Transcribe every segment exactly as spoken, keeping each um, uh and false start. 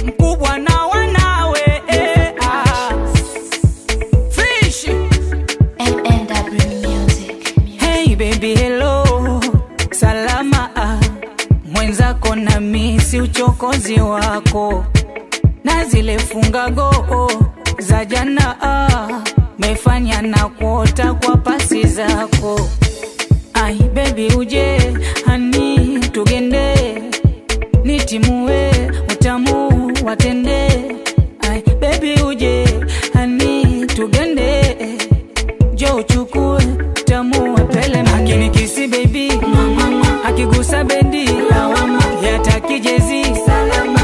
mkubwa na wanawe eh, ah. Fish M N W Music. Hey baby hello, salama ah. Mwenzako na misi uchokozi wako na zile fungago za jana ah. Mefanya na kuota kwa pasi zako. Ai baby uje hani tugende, nitimue utamu watende. Ai baby uje hani tugende, jo uchukue utamu wapele mani. Akinikisi baby mama, akigusa bendi lawama, yataki jezi salama.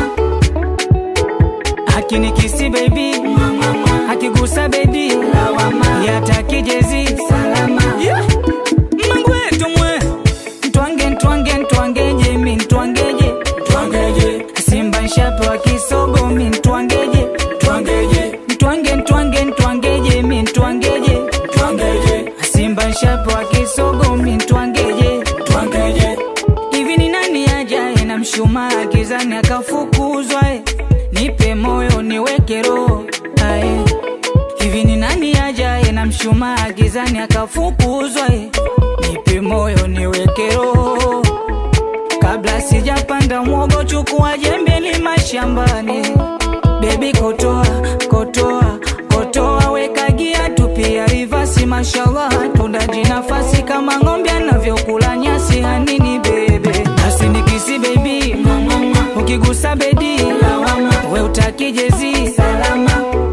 Akinikisi baby mama, akigusa bendi lawama, yataki jezi salama. Yeah. Mangwe tumwe ntwange ntwange ntwangeje mi ntwangeje ntwangeje Simba nshape wa kisogo mi ntwangeje ntwangeje ntwange ntwange ntwangeje mi ntwangeje ntwangeje Simba nshape wa kisogo mi ntwangeje ntwangeje. Hivi ni nani ajaye na mshumaa gizani akafukuzwa eh? Nipe moyo niweke roho ae. Hivi ni nani ajaye na mshumaa gizani akafukuzwa eh? Nipe moyo niweke roho. Kabla sijapanda mwogo chukua jembe lima shambani. Baby kotoa, kotoa, kotoa weka gia tupia rivasi mashallah. Tundaji nafasi kama ngombe anavyokula nyasi hanini bebe. Nasi nikisi baby mama, ukigusa bedi lawama, we utaki jezi salama.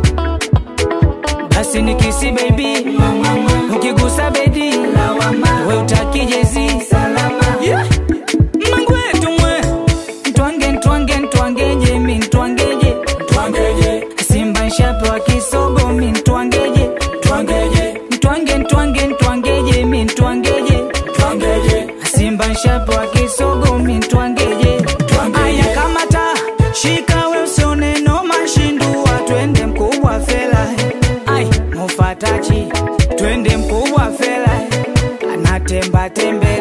Basi nikisi baby mama, ukigusa bedi lawama, we utaki jezi salama. Yeah. Mangwe tumwe ntwange ntwange ntwangeje mi ntwangeje ntwangeje Simba nshape wa kisogo mi ntwangeje ntwangeje ntwange ntwange ntwangeje mi ntwangeje ntwangeje Simba nshape wa kisogo mi ntwangeje ntwangeje. Aya kamata shika we usione no mashindua, twende mkubwa fela. Ai mufatachi twende mkubwa fela, anatemba tembe